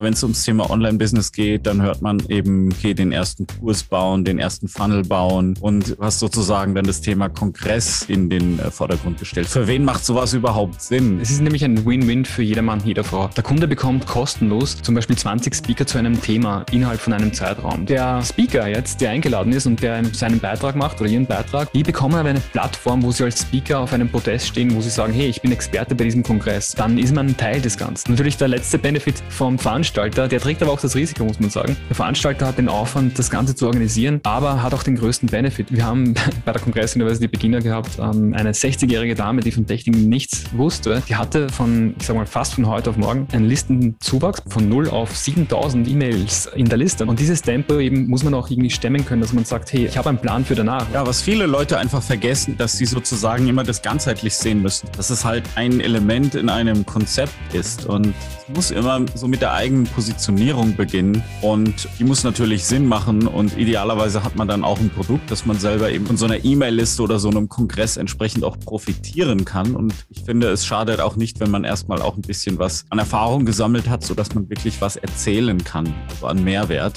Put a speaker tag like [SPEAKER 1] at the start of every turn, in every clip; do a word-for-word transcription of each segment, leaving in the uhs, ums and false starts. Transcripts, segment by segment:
[SPEAKER 1] Wenn es ums Thema Online-Business geht, dann hört man eben, okay, den ersten Kurs bauen, den ersten Funnel bauen und hast sozusagen dann das Thema Kongress in den äh, Vordergrund gestellt. Für wen macht sowas überhaupt Sinn?
[SPEAKER 2] Es ist nämlich ein Win-Win für jedermann, jede Frau. Der Kunde bekommt kostenlos zum Beispiel zwanzig Speaker zu einem Thema innerhalb von einem Zeitraum. Der Speaker jetzt, der eingeladen ist und der seinen Beitrag macht oder ihren Beitrag, die bekommen aber eine Plattform, wo sie als Speaker auf einem Podest stehen, wo sie sagen, hey, ich bin Experte bei diesem Kongress. Dann ist man ein Teil des Ganzen. Natürlich der letzte Benefit vom Veranstalter, der trägt aber auch das Risiko, muss man sagen. Der Veranstalter hat den Aufwand, das Ganze zu organisieren, aber hat auch den größten Benefit. Wir haben bei der Kongress University Beginner gehabt, eine sechzigjährige Dame, die von Technik nichts wusste. Die hatte von, ich sag mal, fast von heute auf morgen einen Listenzuwachs von null auf siebentausend E-Mails in der Liste. Und dieses Tempo eben muss man auch irgendwie stemmen können, dass man sagt, hey, ich habe einen Plan für danach.
[SPEAKER 1] Ja, was viele Leute einfach vergessen, dass sie sozusagen immer das ganzheitlich sehen müssen. Dass es halt ein Element in einem Konzept ist und es muss immer so mit der eigenen Positionierung beginnen und die muss natürlich Sinn machen und idealerweise hat man dann auch ein Produkt, das man selber eben von so einer E-Mail-Liste oder so einem Kongress entsprechend auch profitieren kann und ich finde, es schadet auch nicht, wenn man erstmal auch ein bisschen was an Erfahrung gesammelt hat, sodass man wirklich was erzählen kann, also an Mehrwert.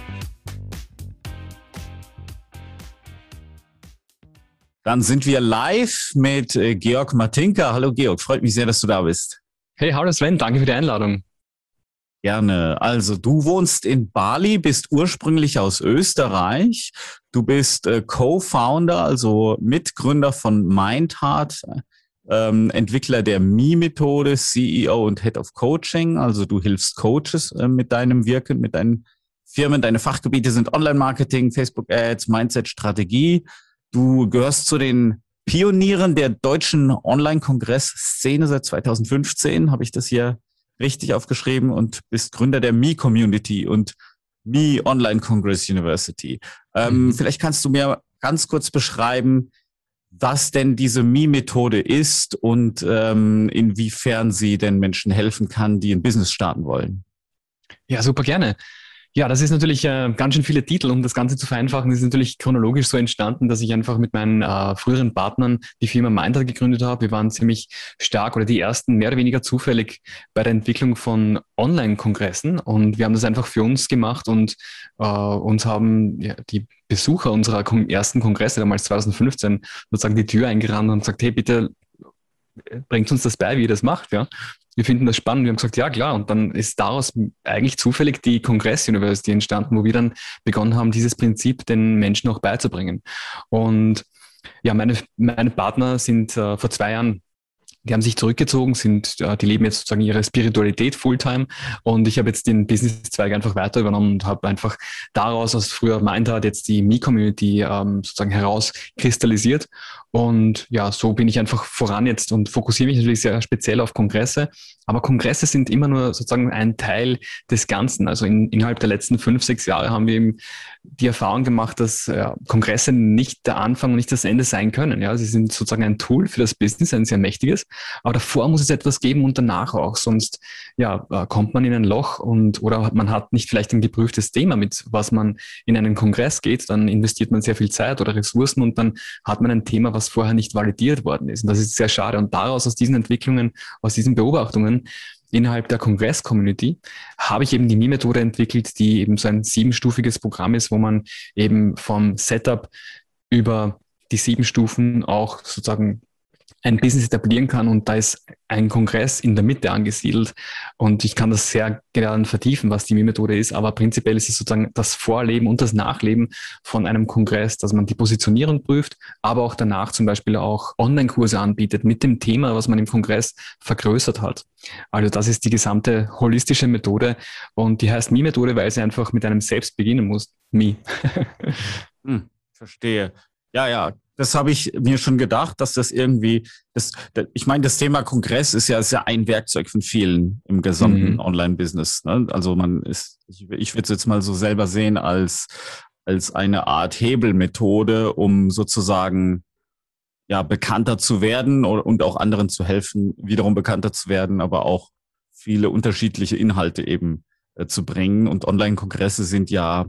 [SPEAKER 1] Dann sind wir live mit Georg Martinka. Hallo Georg, freut mich sehr, dass du da bist.
[SPEAKER 2] Hey, hallo Sven, danke für die Einladung.
[SPEAKER 1] Gerne. Also du wohnst in Bali, bist ursprünglich aus Österreich. Du bist äh, Co-Founder, also Mitgründer von Mindheart, ähm, Entwickler der M I-Methode, C E O und Head of Coaching. Also du hilfst Coaches äh, mit deinem Wirken, mit deinen Firmen. Deine Fachgebiete sind Online-Marketing, Facebook-Ads, Mindset-Strategie. Du gehörst zu den Pionieren der deutschen Online-Kongress-Szene seit zweitausendfünfzehn, habe ich das hier richtig aufgeschrieben, und bist Gründer der M I-Community und M I Online Congress University. Ähm, mhm. Vielleicht kannst du mir ganz kurz beschreiben, was denn diese M I-Methode ist und ähm, inwiefern sie den Menschen helfen kann, die ein Business starten wollen.
[SPEAKER 2] Ja, super gerne. Ja, das ist natürlich äh, ganz schön viele Titel, um das Ganze zu vereinfachen. Das ist natürlich chronologisch so entstanden, dass ich einfach mit meinen äh, früheren Partnern die Firma Mindheart gegründet habe. Wir waren ziemlich stark oder die ersten mehr oder weniger zufällig bei der Entwicklung von Online-Kongressen und wir haben das einfach für uns gemacht und äh, uns haben ja, die Besucher unserer kon- ersten Kongresse, damals zweitausendfünfzehn, sozusagen die Tür eingerannt und gesagt, hey, bitte bringt uns das bei, wie ihr das macht, ja. Wir finden das spannend. Wir haben gesagt, ja klar. Und dann ist daraus eigentlich zufällig die Kongress University entstanden, wo wir dann begonnen haben, dieses Prinzip den Menschen auch beizubringen. Und ja, meine, meine Partner sind äh, vor zwei Jahren, die haben sich zurückgezogen, sind, äh, die leben jetzt sozusagen ihre Spiritualität Fulltime. Und ich habe jetzt den Businesszweig einfach weiter übernommen und habe einfach daraus, aus früher Mindheart, jetzt die M I-Community ähm, sozusagen herauskristallisiert. Und ja, so bin ich einfach voran jetzt und fokussiere mich natürlich sehr speziell auf Kongresse. Aber Kongresse sind immer nur sozusagen ein Teil des Ganzen. Also in, innerhalb der letzten fünf, sechs Jahre haben wir eben die Erfahrung gemacht, dass ja, Kongresse nicht der Anfang und nicht das Ende sein können. Ja, sie sind sozusagen ein Tool für das Business, ein sehr mächtiges. Aber davor muss es etwas geben und danach auch. Sonst ja, kommt man in ein Loch und oder man hat nicht vielleicht ein geprüftes Thema, mit was man in einen Kongress geht. Dann investiert man sehr viel Zeit oder Ressourcen und dann hat man ein Thema, was vorher nicht validiert worden ist. Und das ist sehr schade. Und daraus, aus diesen Entwicklungen, aus diesen Beobachtungen innerhalb der Kongress-Community habe ich eben die M I-Methode entwickelt, die eben so ein siebenstufiges Programm ist, wo man eben vom Setup über die sieben Stufen auch sozusagen ein Business etablieren kann und da ist ein Kongress in der Mitte angesiedelt und ich kann das sehr gerne vertiefen, was die M I-Methode ist, aber prinzipiell ist es sozusagen das Vorleben und das Nachleben von einem Kongress, dass man die Positionierung prüft, aber auch danach zum Beispiel auch Online-Kurse anbietet mit dem Thema, was man im Kongress vergrößert hat. Also das ist die gesamte holistische Methode und die heißt M I-Methode, weil sie einfach mit einem selbst beginnen muss. M I.
[SPEAKER 1] hm, verstehe. Ja, ja. Das habe ich mir schon gedacht, dass das irgendwie, das, ich meine, das Thema Kongress ist ja, ist ja ein Werkzeug von vielen im gesamten mhm. Online-Business. Ne? Also man ist, ich, ich würde es jetzt mal so selber sehen als, als eine Art Hebelmethode, um sozusagen ja bekannter zu werden und auch anderen zu helfen, wiederum bekannter zu werden, aber auch viele unterschiedliche Inhalte eben äh, zu bringen. Und Online-Kongresse sind ja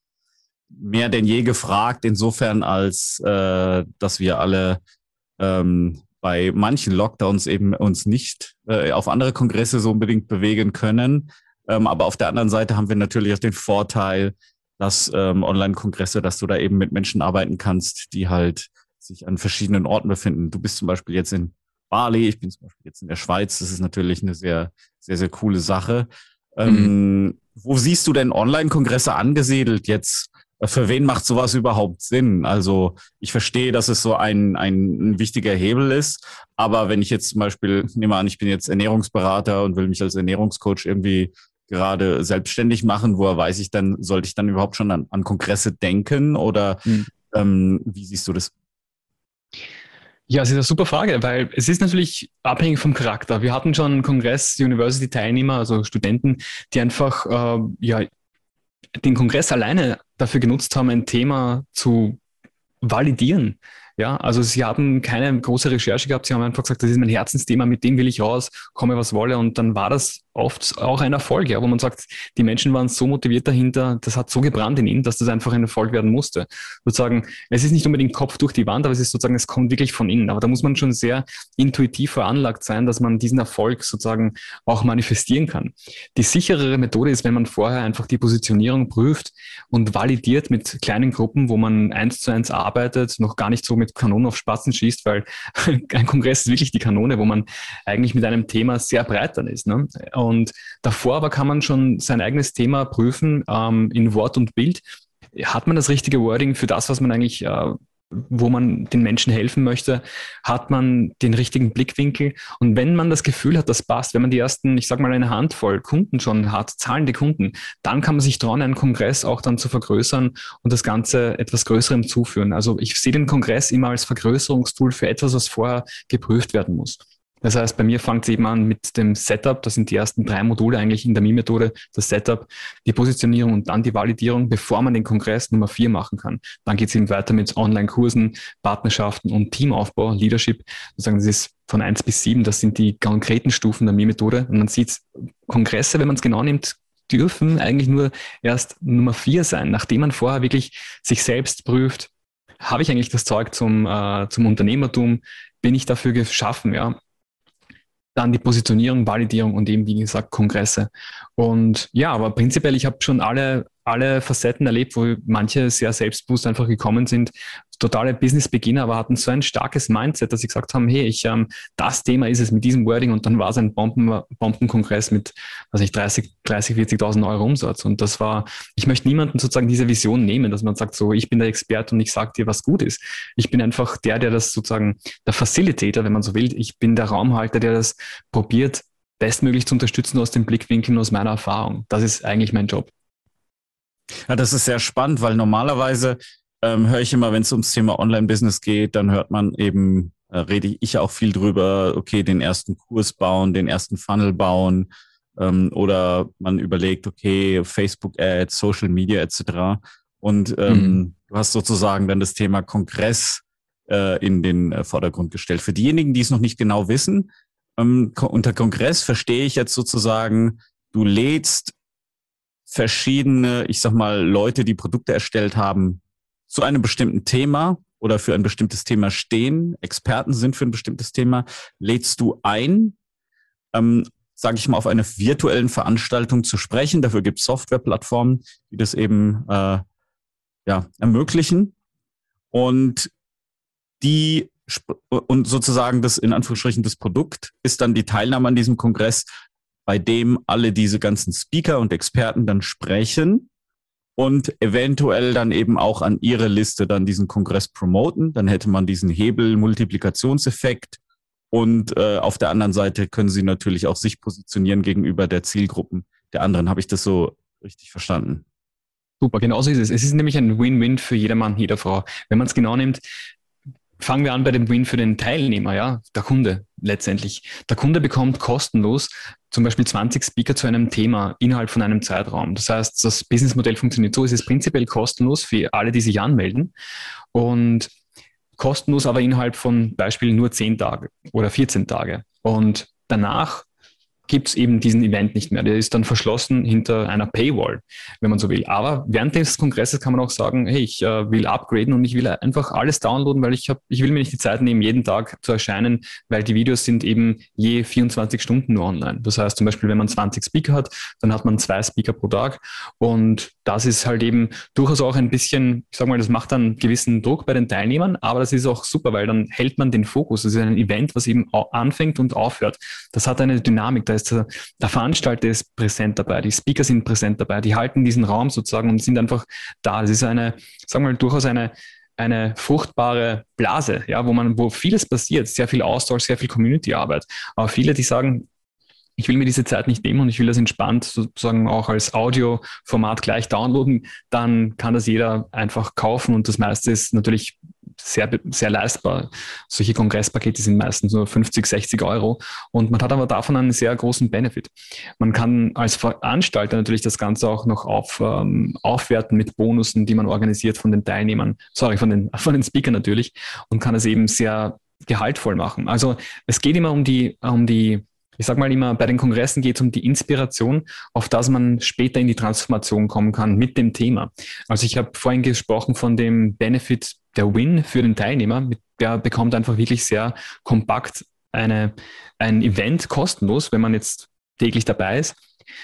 [SPEAKER 1] mehr denn je gefragt, insofern als, äh, dass wir alle ähm, bei manchen Lockdowns eben uns nicht äh, auf andere Kongresse so unbedingt bewegen können. Ähm, aber auf der anderen Seite haben wir natürlich auch den Vorteil, dass ähm, Online-Kongresse, dass du da eben mit Menschen arbeiten kannst, die halt sich an verschiedenen Orten befinden. Du bist zum Beispiel jetzt in Bali, ich bin zum Beispiel jetzt in der Schweiz. Das ist natürlich eine sehr, sehr, sehr coole Sache.
[SPEAKER 2] Mhm.
[SPEAKER 1] Ähm, wo siehst du denn Online-Kongresse angesiedelt jetzt? Für wen macht sowas überhaupt Sinn? Also ich verstehe, dass es so ein, ein, ein wichtiger Hebel ist, aber wenn ich jetzt zum Beispiel, nehme an, ich bin jetzt Ernährungsberater und will mich als Ernährungscoach irgendwie gerade selbstständig machen, woher weiß ich dann, sollte ich dann überhaupt schon an, an Kongresse denken oder
[SPEAKER 2] Mhm.
[SPEAKER 1] ähm, wie siehst du das?
[SPEAKER 2] Ja, das ist eine super Frage, weil es ist natürlich abhängig vom Charakter. Wir hatten schon Kongress, University-Teilnehmer, also Studenten, die einfach äh, ja, den Kongress alleine dafür genutzt haben, ein Thema zu validieren. Ja, also sie haben keine große Recherche gehabt, sie haben einfach gesagt, das ist mein Herzensthema, mit dem will ich raus, komme was wolle. Und dann war das oft auch ein Erfolg, ja, wo man sagt, die Menschen waren so motiviert dahinter, das hat so gebrannt in ihnen, dass das einfach ein Erfolg werden musste. Sozusagen, es ist nicht unbedingt Kopf durch die Wand, aber es ist sozusagen, es kommt wirklich von innen. Aber da muss man schon sehr intuitiv veranlagt sein, dass man diesen Erfolg sozusagen auch manifestieren kann. Die sicherere Methode ist, wenn man vorher einfach die Positionierung prüft und validiert mit kleinen Gruppen, wo man eins zu eins arbeitet, noch gar nicht so mit Kanonen auf Spatzen schießt, weil ein Kongress ist wirklich die Kanone, wo man eigentlich mit einem Thema sehr breit dann ist. Ne? Und davor aber kann man schon sein eigenes Thema prüfen ähm, in Wort und Bild. Hat man das richtige Wording für das, was man eigentlich, äh, wo man den Menschen helfen möchte? Hat man den richtigen Blickwinkel? Und wenn man das Gefühl hat, das passt, wenn man die ersten, ich sag mal, eine Handvoll Kunden schon hat, zahlende Kunden, dann kann man sich trauen, einen Kongress auch dann zu vergrößern und das Ganze etwas Größerem zuführen. Also ich sehe den Kongress immer als Vergrößerungstool für etwas, was vorher geprüft werden muss. Das heißt, bei mir fängt es eben an mit dem Setup. Das sind die ersten drei Module eigentlich in der M I M-Methode. Das Setup, die Positionierung und dann die Validierung, bevor man den Kongress Nummer vier machen kann. Dann geht es eben weiter mit Online-Kursen, Partnerschaften und Teamaufbau, Leadership. Sozusagen, das ist von eins bis sieben. Das sind die konkreten Stufen der M I M-Methode. Und man sieht, Kongresse, wenn man es genau nimmt, dürfen eigentlich nur erst Nummer vier sein, nachdem man vorher wirklich sich selbst prüft, habe ich eigentlich das Zeug zum, äh, zum Unternehmertum, bin ich dafür geschaffen, ja. Dann die Positionierung, Validierung und eben, wie gesagt, Kongresse. Und ja, aber prinzipiell, ich habe schon alle, alle Facetten erlebt, wo manche sehr selbstbewusst einfach gekommen sind, totale Business-Beginner, aber hatten so ein starkes Mindset, dass sie gesagt haben, hey, ich, ähm, das Thema ist es mit diesem Wording und dann war es ein Bomben, Bombenkongress mit, weiß nicht, dreißig, vierzigtausend Euro Umsatz. Und das war, ich möchte niemanden sozusagen diese Vision nehmen, dass man sagt, so, ich bin der Experte und ich sage dir, was gut ist. Ich bin einfach der, der das sozusagen, der Facilitator, wenn man so will. Ich bin der Raumhalter, der das probiert, bestmöglich zu unterstützen aus den Blickwinkeln, aus meiner Erfahrung. Das ist eigentlich mein Job.
[SPEAKER 1] Ja, das ist sehr spannend, weil normalerweise ähm, höre ich immer, wenn es ums Thema Online-Business geht, dann hört man eben, äh, rede ich auch viel drüber, okay, den ersten Kurs bauen, den ersten Funnel bauen ähm, oder man überlegt, okay, Facebook-Ads, Social Media et cetera. Und ähm, mhm. du hast sozusagen dann das Thema Kongress äh, in den äh, Vordergrund gestellt. Für diejenigen, die es noch nicht genau wissen, ähm, ko- unter Kongress verstehe ich jetzt sozusagen, du lädst verschiedene, ich sag mal, Leute, die Produkte erstellt haben, zu einem bestimmten Thema oder für ein bestimmtes Thema stehen, Experten sind für ein bestimmtes Thema, lädst du ein, ähm, sage ich mal, auf einer virtuellen Veranstaltung zu sprechen. Dafür gibt es Softwareplattformen, die das eben äh, ja, ermöglichen. Und die und sozusagen das in Anführungsstrichen das Produkt ist dann die Teilnahme an diesem Kongress, bei dem alle diese ganzen Speaker und Experten dann sprechen und eventuell dann eben auch an ihre Liste dann diesen Kongress promoten. Dann hätte man diesen Hebel-Multiplikationseffekt und äh, auf der anderen Seite können sie natürlich auch sich positionieren gegenüber der Zielgruppen der anderen. Habe ich das so richtig verstanden?
[SPEAKER 2] Super, genauso ist es. Es ist nämlich ein Win-Win für jedermann, jeder Frau. Wenn man es genau nimmt, fangen wir an bei dem Win für den Teilnehmer, ja, der Kunde letztendlich. Der Kunde bekommt kostenlos zum Beispiel zwanzig Speaker zu einem Thema innerhalb von einem Zeitraum. Das heißt, das Businessmodell funktioniert so, es ist prinzipiell kostenlos für alle, die sich anmelden und kostenlos aber innerhalb von Beispiel nur zehn Tage oder vierzehn Tage. Und danach gibt es eben diesen Event nicht mehr. Der ist dann verschlossen hinter einer Paywall, wenn man so will. Aber während des Kongresses kann man auch sagen, hey, ich äh, will upgraden und ich will einfach alles downloaden, weil ich habe, ich will mir nicht die Zeit nehmen, jeden Tag zu erscheinen, weil die Videos sind eben je vierundzwanzig Stunden nur online. Das heißt zum Beispiel, wenn man zwanzig Speaker hat, dann hat man zwei Speaker pro Tag und das ist halt eben durchaus auch ein bisschen, ich sag mal, das macht dann gewissen Druck bei den Teilnehmern, aber das ist auch super, weil dann hält man den Fokus. Das ist ein Event, was eben anfängt und aufhört. Das hat eine Dynamik, da ist der, der Veranstalter ist präsent dabei, die Speaker sind präsent dabei, die halten diesen Raum sozusagen und sind einfach da. Das ist eine, sagen wir mal, durchaus eine, eine fruchtbare Blase, ja, wo man, wo vieles passiert, sehr viel Austausch, sehr viel Community-Arbeit. Aber viele, die sagen, ich will mir diese Zeit nicht nehmen und ich will das entspannt sozusagen auch als Audioformat gleich downloaden, dann kann das jeder einfach kaufen und das meiste ist natürlich sehr, sehr leistbar. Solche Kongresspakete sind meistens nur fünfzig, sechzig Euro und man hat aber davon einen sehr großen Benefit. Man kann als Veranstalter natürlich das Ganze auch noch auf, ähm, aufwerten mit Bonussen, die man organisiert von den Teilnehmern, sorry, von den, von den Speakern natürlich und kann es eben sehr gehaltvoll machen. Also es geht immer um die, um die Ich sage mal immer, bei den Kongressen geht es um die Inspiration, auf das man später in die Transformation kommen kann mit dem Thema. Also ich habe vorhin gesprochen von dem Benefit der Win für den Teilnehmer. Der bekommt einfach wirklich sehr kompakt eine, ein Event kostenlos, wenn man jetzt täglich dabei ist.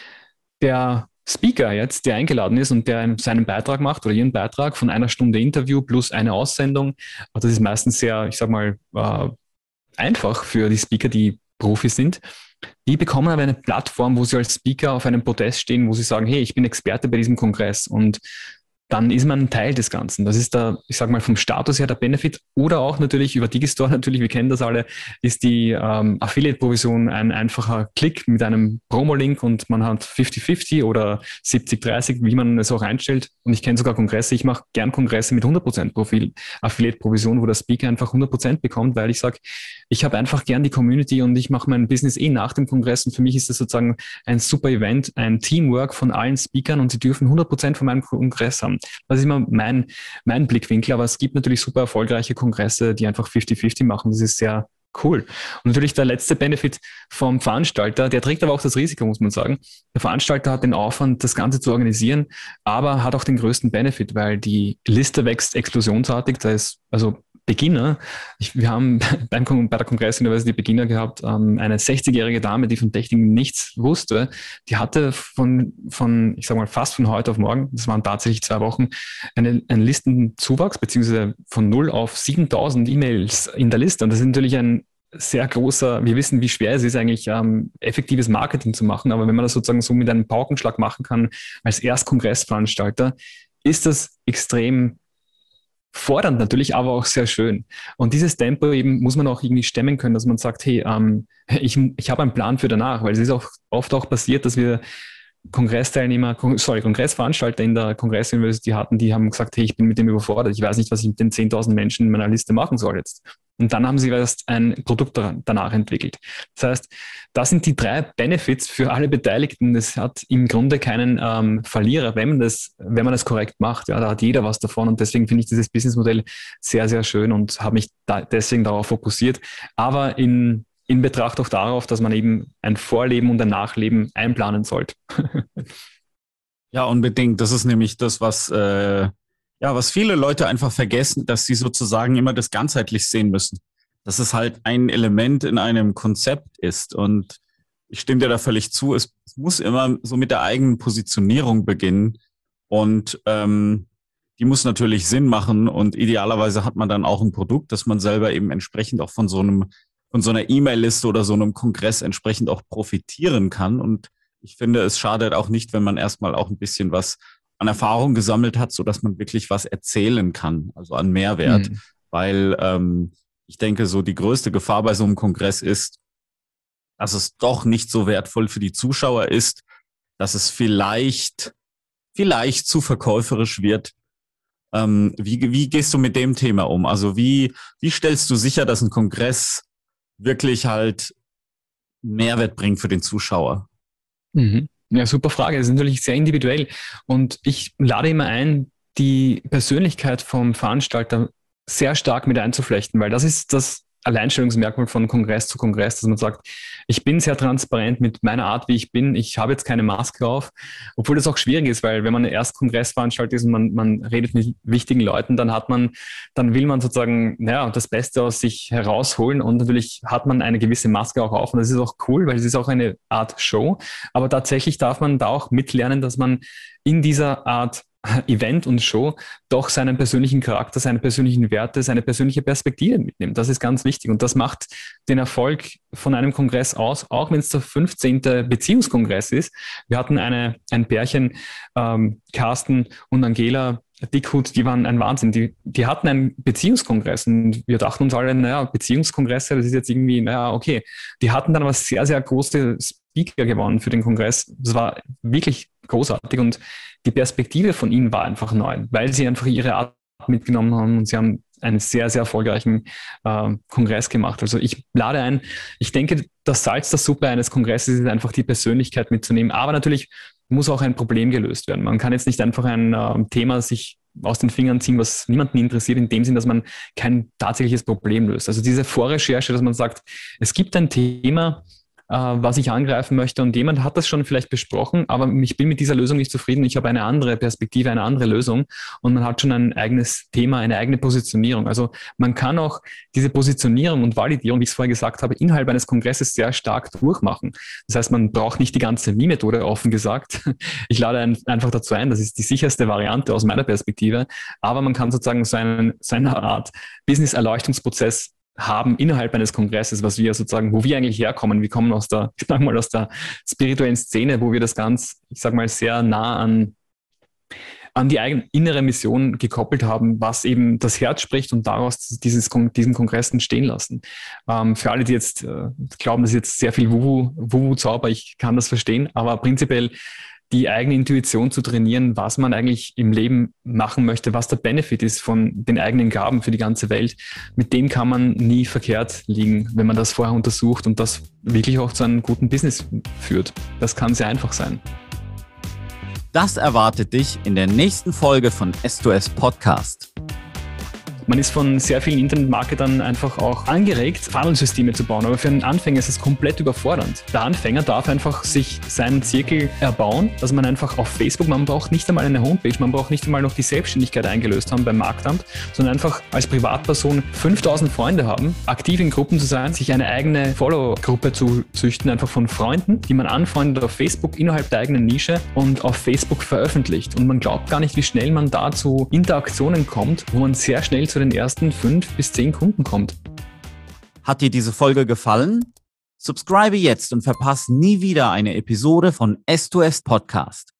[SPEAKER 2] Der Speaker jetzt, der eingeladen ist und der seinen Beitrag macht oder ihren Beitrag von einer Stunde Interview plus eine Aussendung, das ist meistens sehr, ich sage mal, äh, einfach für die Speaker, die Profis sind, die bekommen aber eine Plattform, wo sie als Speaker auf einem Podest stehen, wo sie sagen, hey, ich bin Experte bei diesem Kongress und dann ist man ein Teil des Ganzen. Das ist da, ich sage mal, vom Status her der Benefit oder auch natürlich über Digistore, natürlich, wir kennen das alle, ist die ähm, Affiliate-Provision ein einfacher Klick mit einem Promo-Link und man hat fünfzig fünfzig oder siebzig dreißig, wie man es auch einstellt. Und ich kenne sogar Kongresse, ich mache gern Kongresse mit hundert Prozent Profil Affiliate-Provision, wo der Speaker einfach hundert Prozent bekommt, weil ich sage, ich habe einfach gern die Community und ich mache mein Business eh nach dem Kongress und für mich ist das sozusagen ein super Event, ein Teamwork von allen Speakern und sie dürfen hundert Prozent von meinem Kongress haben. Das ist immer mein, mein Blickwinkel, aber es gibt natürlich super erfolgreiche Kongresse, die einfach fünfzig fünfzig machen. Das ist sehr cool. Und natürlich der letzte Benefit vom Veranstalter, der trägt aber auch das Risiko, muss man sagen. Der Veranstalter hat den Aufwand, das Ganze zu organisieren, aber hat auch den größten Benefit, weil die Liste wächst explosionsartig. Da ist also Beginner. Ich, wir haben beim, bei der Kongress University Beginner gehabt, ähm, eine sechzigjährige Dame, die von Technik nichts wusste. Die hatte von, von, ich sage mal, fast von heute auf morgen, das waren tatsächlich zwei Wochen, eine, einen Listenzuwachs, beziehungsweise von null auf siebentausend E-Mails in der Liste. Und das ist natürlich ein sehr großer, wir wissen, wie schwer es ist, eigentlich ähm, effektives Marketing zu machen. Aber wenn man das sozusagen so mit einem Paukenschlag machen kann, als Erstkongressveranstalter, ist das extrem fordernd natürlich, aber auch sehr schön. Und dieses Tempo eben muss man auch irgendwie stemmen können, dass man sagt, hey, ähm, ich, ich habe einen Plan für danach, weil es ist auch oft auch passiert, dass wir Kongressteilnehmer, sorry, Kongressveranstalter in der Kongress-University hatten, die haben gesagt, hey, ich bin mit dem überfordert, ich weiß nicht, was ich mit den zehntausend Menschen in meiner Liste machen soll jetzt. Und dann haben sie erst ein Produkt danach entwickelt. Das heißt, das sind die drei Benefits für alle Beteiligten. Das hat im Grunde keinen ähm, Verlierer, wenn man das, wenn man das korrekt macht. Ja, da hat jeder was davon und deswegen finde ich dieses Businessmodell sehr, sehr schön und habe mich da deswegen darauf fokussiert. Aber in, in Betracht auch darauf, dass man eben ein Vorleben und ein Nachleben einplanen sollte.
[SPEAKER 1] Ja, unbedingt. Das ist nämlich das, was äh Ja, was viele Leute einfach vergessen, dass sie sozusagen immer das ganzheitlich sehen müssen. Dass es halt ein Element in einem Konzept ist. Und ich stimme dir da völlig zu. Es, es muss immer so mit der eigenen Positionierung beginnen. Und ähm, die muss natürlich Sinn machen. Und idealerweise hat man dann auch ein Produkt, das man selber eben entsprechend auch von so einem, von so einer E-Mail-Liste oder so einem Kongress entsprechend auch profitieren kann. Und ich finde, es schadet auch nicht, wenn man erstmal auch ein bisschen was an Erfahrung gesammelt hat, so dass man wirklich was erzählen kann, also an Mehrwert. Mhm. Weil ähm, ich denke, so die größte Gefahr bei so einem Kongress ist, dass es doch nicht so wertvoll für die Zuschauer ist, dass es vielleicht, vielleicht zu verkäuferisch wird. Ähm, wie, wie gehst du mit dem Thema um? Also wie, wie stellst du sicher, dass ein Kongress wirklich halt Mehrwert bringt für den Zuschauer?
[SPEAKER 2] Mhm. Ja, super Frage. Das ist natürlich sehr individuell. Und ich lade immer ein, die Persönlichkeit vom Veranstalter sehr stark mit einzuflechten, weil das ist das, Alleinstellungsmerkmal von Kongress zu Kongress, dass man sagt, ich bin sehr transparent mit meiner Art, wie ich bin. Ich habe jetzt keine Maske auf, obwohl das auch schwierig ist, weil wenn man erst Kongressveranstalter ist und man, man redet mit wichtigen Leuten, dann hat man, dann will man sozusagen, naja, das Beste aus sich herausholen und natürlich hat man eine gewisse Maske auch auf und das ist auch cool, weil es ist auch eine Art Show. Aber tatsächlich darf man da auch mitlernen, dass man in dieser Art Event und Show doch seinen persönlichen Charakter, seine persönlichen Werte, seine persönliche Perspektive mitnimmt. Das ist ganz wichtig und das macht den Erfolg von einem Kongress aus, auch wenn es der fünfzehnte Beziehungskongress ist. Wir hatten eine, ein Pärchen, ähm, Carsten und Angela Dickhut, die waren ein Wahnsinn. Die, die hatten einen Beziehungskongress und wir dachten uns alle, naja, Beziehungskongresse, das ist jetzt irgendwie, naja, okay. Die hatten dann aber sehr, sehr große Speaker gewonnen für den Kongress. Das war wirklich großartig und die Perspektive von ihnen war einfach neu, weil sie einfach ihre Art mitgenommen haben und sie haben einen sehr, sehr erfolgreichen äh, Kongress gemacht. Also ich lade ein, ich denke, das Salz der Suppe eines Kongresses ist einfach die Persönlichkeit mitzunehmen, aber natürlich muss auch ein Problem gelöst werden. Man kann jetzt nicht einfach ein äh, Thema sich aus den Fingern ziehen, was niemanden interessiert, in dem Sinn, dass man kein tatsächliches Problem löst. Also diese Vorrecherche, dass man sagt, es gibt ein Thema, was ich angreifen möchte und jemand hat das schon vielleicht besprochen, aber ich bin mit dieser Lösung nicht zufrieden. Ich habe eine andere Perspektive, eine andere Lösung und man hat schon ein eigenes Thema, eine eigene Positionierung. Also man kann auch diese Positionierung und Validierung, wie ich es vorher gesagt habe, innerhalb eines Kongresses sehr stark durchmachen. Das heißt, man braucht nicht die ganze Meme-Methode, offen gesagt. Ich lade ein, einfach dazu ein, das ist die sicherste Variante aus meiner Perspektive, aber man kann sozusagen so, einen, so eine Art Business-Erleuchtungsprozess haben innerhalb eines Kongresses, was wir sozusagen, wo wir eigentlich herkommen. Wir kommen aus der, ich sag mal, aus der spirituellen Szene, wo wir das ganz, ich sag mal, sehr nah an, an die eigene innere Mission gekoppelt haben, was eben das Herz spricht und daraus dieses, diesen Kongress entstehen lassen. Ähm, für alle, die jetzt äh, glauben, das ist jetzt sehr viel Wuhu, Wuhu-Zauber, ich kann das verstehen, aber prinzipiell die eigene Intuition zu trainieren, was man eigentlich im Leben machen möchte, was der Benefit ist von den eigenen Gaben für die ganze Welt. Mit dem kann man nie verkehrt liegen, wenn man das vorher untersucht und das wirklich auch zu einem guten Business führt. Das kann sehr einfach sein.
[SPEAKER 1] Das erwartet dich in der nächsten Folge von S zwei S Podcast.
[SPEAKER 2] Man ist von sehr vielen Internetmarketern einfach auch angeregt, Funnelsysteme zu bauen. Aber für einen Anfänger ist es komplett überfordernd. Der Anfänger darf einfach sich seinen Zirkel erbauen, dass man einfach auf Facebook, man braucht nicht einmal eine Homepage, man braucht nicht einmal noch die Selbstständigkeit eingelöst haben beim Marktamt, sondern einfach als Privatperson fünftausend Freunde haben, aktiv in Gruppen zu sein, sich eine eigene Follow-Gruppe zu züchten, einfach von Freunden, die man anfreundet auf Facebook innerhalb der eigenen Nische und auf Facebook veröffentlicht. Und man glaubt gar nicht, wie schnell man da zu Interaktionen kommt, wo man sehr schnell zu den ersten fünf bis zehn Kunden kommt.
[SPEAKER 1] Hat dir diese Folge gefallen? Subscribe jetzt und verpasse nie wieder eine Episode von S zwei S Podcast.